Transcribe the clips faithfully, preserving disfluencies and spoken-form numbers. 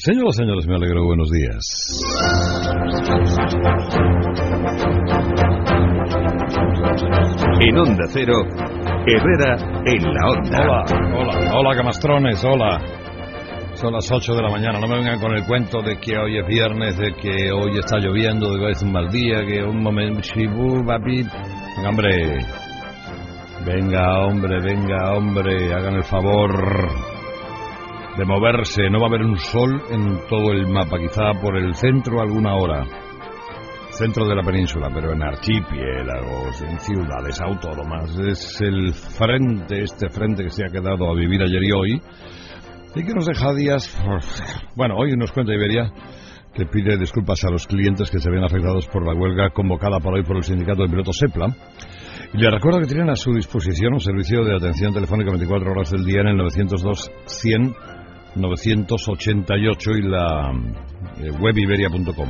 Señoras y señores, me alegro, buenos días. En Onda Cero, Herrera en la Onda. Hola, hola, hola, camastrones, hola. Son las ocho de la mañana, no me vengan con el cuento de que hoy es viernes, de que hoy está lloviendo, de que hoy es un mal día, que un momento... Papi. Venga, hombre. Venga, hombre, venga, hombre, hagan el favor de moverse. No va a haber un sol en todo el mapa, quizá por el centro alguna hora. Centro de la península, pero en archipiélagos, en ciudades autónomas. Es el frente, este frente que se ha quedado a vivir ayer y hoy, y que nos deja días... Bueno, hoy nos cuenta Iberia que pide disculpas a los clientes que se ven afectados por la huelga convocada por hoy por el sindicato de pilotos SEPLA. Y le recuerdo que tienen a su disposición un servicio de atención telefónica veinticuatro horas del día en el novecientos dos cien novecientos ochenta y ocho y la eh, web iberia punto com.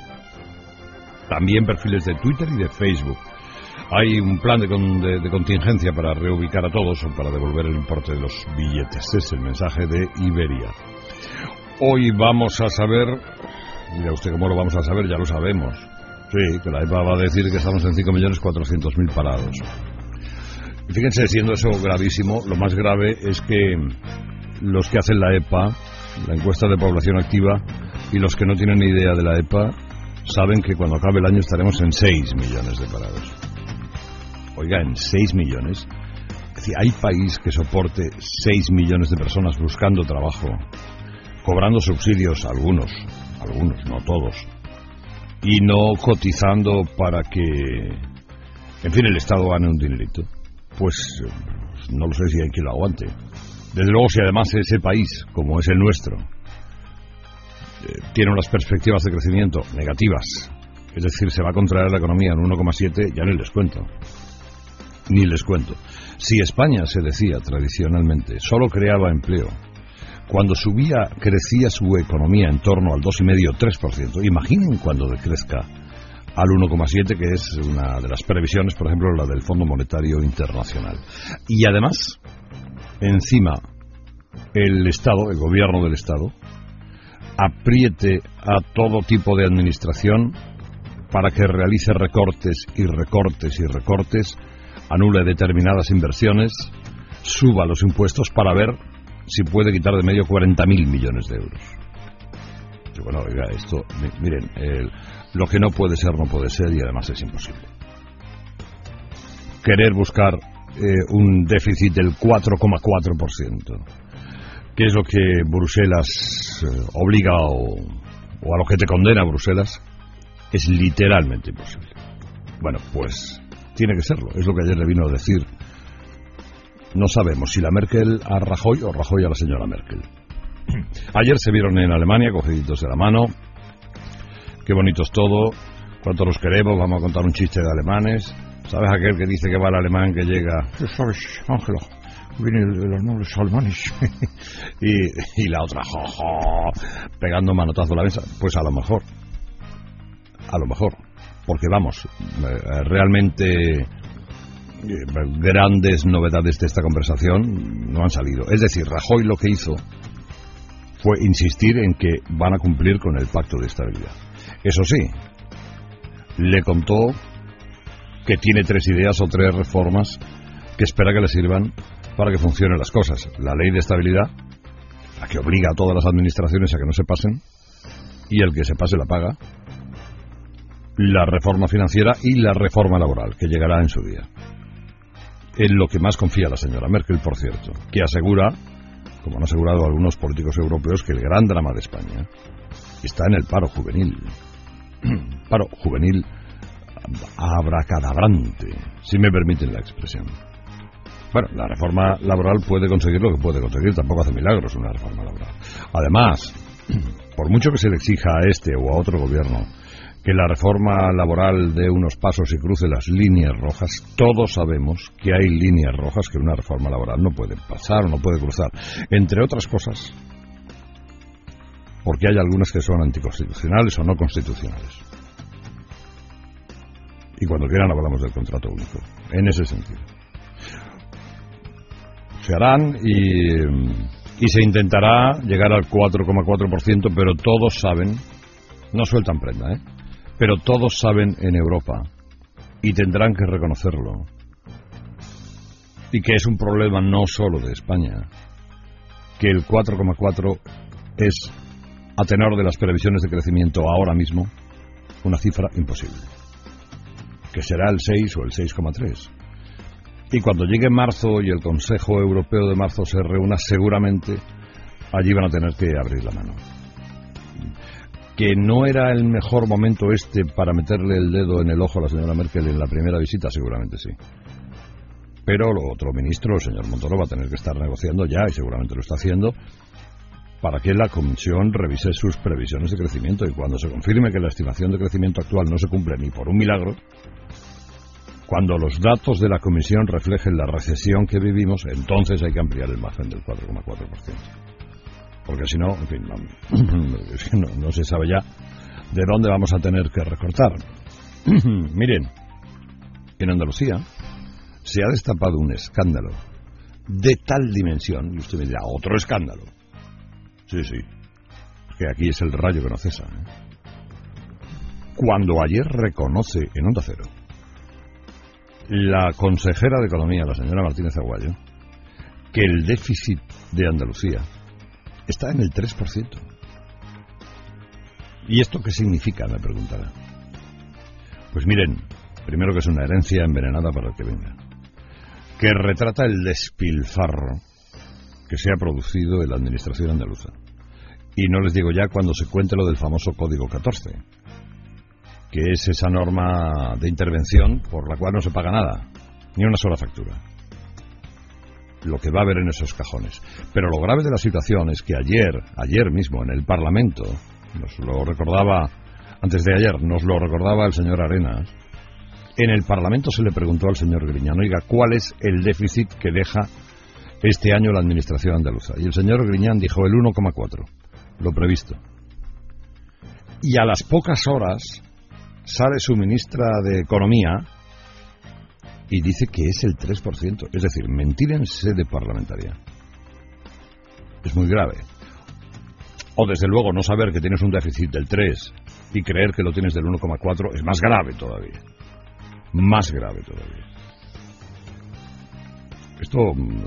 También perfiles de Twitter y de Facebook. Hay un plan de, con, de, de contingencia para reubicar a todos o para devolver el importe de los billetes. Es el mensaje de Iberia. Hoy vamos a saber... Mira usted cómo lo vamos a saber, ya lo sabemos. Sí, que la E P A va a decir que estamos en cinco millones cuatrocientos mil parados. Y fíjense, siendo eso gravísimo, lo más grave es que los que hacen la E P A, la encuesta de población activa, y los que no tienen ni idea de la E P A, saben que cuando acabe el año estaremos en seis millones de parados. Oiga, en seis millones. Es decir, ¿hay país que soporte seis millones de personas buscando trabajo, cobrando subsidios, algunos, algunos, no todos, y no cotizando para que, en fin, el Estado gane un dinerito? Pues no lo sé si hay quien lo aguante. Desde luego, si además ese país, como es el nuestro, eh, tiene unas perspectivas de crecimiento negativas, es decir, se va a contraer la economía en uno coma siete, ya ni les cuento. Ni les cuento. Si España, se decía tradicionalmente, solo creaba empleo cuando subía, crecía su economía en torno al dos coma cinco a tres por ciento, imaginen cuando decrezca al uno coma siete, que es una de las previsiones, por ejemplo, la del Fondo Monetario Internacional. Y además, encima, el Estado, el gobierno del Estado, apriete a todo tipo de administración para que realice recortes y recortes y recortes, anule determinadas inversiones, suba los impuestos para ver si puede quitar de medio cuarenta mil millones de euros. Y bueno, oiga, esto, miren, el, lo que no puede ser, no puede ser, y además es imposible. Querer buscar eh, un déficit del cuatro coma cuatro por ciento, que es lo que Bruselas eh, obliga o, o a lo que te condena Bruselas, es literalmente imposible. Bueno, pues tiene que serlo, es lo que ayer le vino a decir. No sabemos si la Merkel a Rajoy o Rajoy a la señora Merkel. Ayer se vieron en Alemania, cogiditos de la mano. Qué bonito es todo, cuánto los queremos, vamos a contar un chiste de alemanes. ¿Sabes aquel que dice que va el alemán que llega? ¿Sabes, Ángela? Viene de los nobles alemanes. y, y la otra, jo, jo, pegando manotazo a la mesa. Pues a lo mejor, a lo mejor, porque vamos, eh, realmente... grandes novedades de esta conversación no han salido. Es decir, Rajoy lo que hizo fue insistir en que van a cumplir con el pacto de estabilidad. Eso sí, le contó que tiene tres ideas o tres reformas que espera que le sirvan para que funcionen las cosas. La ley de estabilidad, la que obliga a todas las administraciones a que no se pasen, y el que se pase la paga. La reforma financiera y la reforma laboral, que llegará en su día. En lo que más confía la señora Merkel, por cierto, que asegura, como han asegurado algunos políticos europeos, que el gran drama de España está en el paro juvenil. Paro juvenil abracadabrante, si me permiten la expresión. Bueno, la reforma laboral puede conseguir lo que puede conseguir, tampoco hace milagros una reforma laboral. Además, por mucho que se le exija a este o a otro gobierno que la reforma laboral dé unos pasos y cruce las líneas rojas, todos sabemos que hay líneas rojas que una reforma laboral no puede pasar o no puede cruzar. Entre otras cosas, porque hay algunas que son anticonstitucionales o no constitucionales. Y cuando quieran hablamos del contrato único, en ese sentido. Se harán y y se intentará llegar al cuatro coma cuatro por ciento, pero todos saben, no sueltan prenda, ¿eh? Pero todos saben en Europa, y tendrán que reconocerlo, y que es un problema no solo de España, que el cuatro coma cuatro es, a tenor de las previsiones de crecimiento ahora mismo, una cifra imposible, que será el seis o el seis coma tres. Y cuando llegue marzo y el Consejo Europeo de marzo se reúna, seguramente allí van a tener que abrir la mano. Que no era el mejor momento este para meterle el dedo en el ojo a la señora Merkel en la primera visita, seguramente sí. Pero el otro ministro, el señor Montoro, va a tener que estar negociando ya, y seguramente lo está haciendo, para que la Comisión revise sus previsiones de crecimiento, y cuando se confirme que la estimación de crecimiento actual no se cumple ni por un milagro, cuando los datos de la Comisión reflejen la recesión que vivimos, entonces hay que ampliar el margen del cuatro coma cuatro por ciento. Porque si no, en fin, no, no, no se sabe ya de dónde vamos a tener que recortar. Miren, en Andalucía se ha destapado un escándalo de tal dimensión, y usted me dirá, otro escándalo. Sí, sí, que aquí es el rayo que no cesa, ¿eh? Cuando ayer reconoce en Onda Cero la consejera de Economía, la señora Martínez Aguayo, que el déficit de Andalucía está en el tres por ciento. ¿Y esto qué significa?, me preguntará. Pues miren, primero que es una herencia envenenada para el que venga, que retrata el despilfarro que se ha producido en la administración andaluza. Y no les digo ya cuando se cuente lo del famoso Código catorce, que es esa norma de intervención por la cual no se paga nada, ni una sola factura. Lo que va a haber en esos cajones. Pero lo grave de la situación es que ayer, ayer mismo en el Parlamento, nos lo recordaba, antes de ayer, nos lo recordaba el señor Arenas, en el Parlamento se le preguntó al señor Griñán, oiga, ¿cuál es el déficit que deja este año la administración andaluza? Y el señor Griñán dijo el uno coma cuatro, lo previsto. Y a las pocas horas sale su ministra de Economía y dice que es el tres por ciento. Es decir, mentir en sede parlamentaria es muy grave. O desde luego no saber que tienes un déficit del tres y creer que lo tienes del uno coma cuatro es más grave todavía. Más grave todavía. Esto,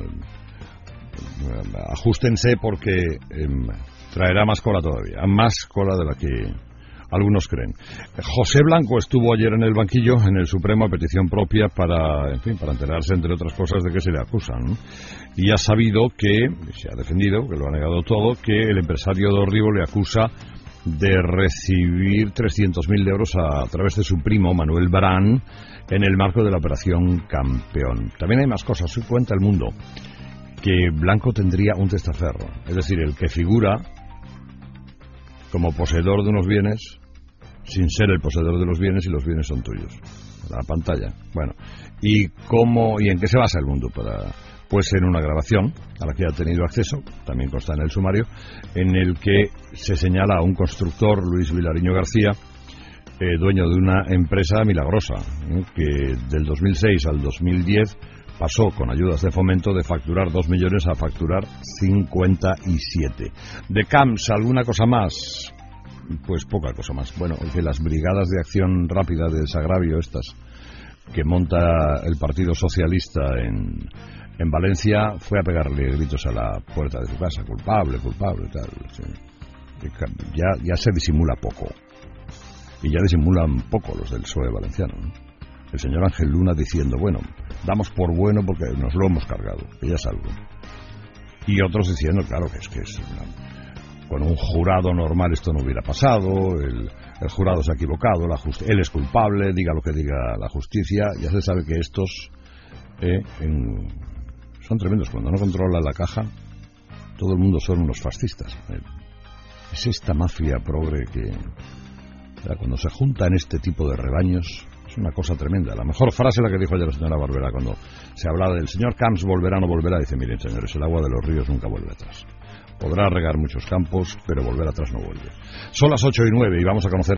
ajustense porque eh, traerá más cola todavía, más cola de la que algunos creen. José Blanco estuvo ayer en el banquillo, en el Supremo, a petición propia para, en fin, para enterarse, entre otras cosas, de qué se le acusan, ¿no? Y ha sabido que, se ha defendido, que lo ha negado todo, que el empresario de Orribo le acusa de recibir trescientos mil euros a, a través de su primo, Manuel Barán, en el marco de la Operación Campeón. También hay más cosas. Hoy cuenta El Mundo que Blanco tendría un testaferro, es decir, el que figura como poseedor de unos bienes sin ser el poseedor de los bienes, y los bienes son tuyos. La pantalla. Bueno, ¿y cómo y en qué se basa El Mundo? Para, pues en una grabación a la que ha tenido acceso, también consta en el sumario, en el que se señala a un constructor, Luis Vilariño García, eh, dueño de una empresa milagrosa, ¿eh? que del dos mil seis al dos mil diez pasó, con ayudas de fomento, de facturar dos millones a facturar cincuenta y siete. De Camps, ¿alguna cosa más? Pues poca cosa más. Bueno, que las brigadas de acción rápida de desagravio estas que monta el Partido Socialista en, en Valencia, fue a pegarle gritos a la puerta de su casa, culpable, culpable, tal. Sí. Ya, ya se disimula poco. Y ya disimulan poco los del P S O E valenciano, ¿no? El señor Ángel Luna diciendo, bueno, damos por bueno porque nos lo hemos cargado, que ya es algo. Y otros diciendo, claro, que es que es una, con un jurado normal esto no hubiera pasado, el, el jurado se ha equivocado, la justi- él es culpable, diga lo que diga la justicia. Ya se sabe que estos eh, en, son tremendos. Cuando no controlan la caja, todo el mundo son unos fascistas. Eh, es esta mafia progre que, o sea, cuando se juntan este tipo de rebaños, es una cosa tremenda. La mejor frase la que dijo ayer la señora Barbera cuando se hablaba del señor Camps, volverá o no volverá, dice, miren señores, el agua de los ríos nunca vuelve atrás. Podrá regar muchos campos, pero volver atrás no vuelve. Son las ocho y nueve y vamos a conocer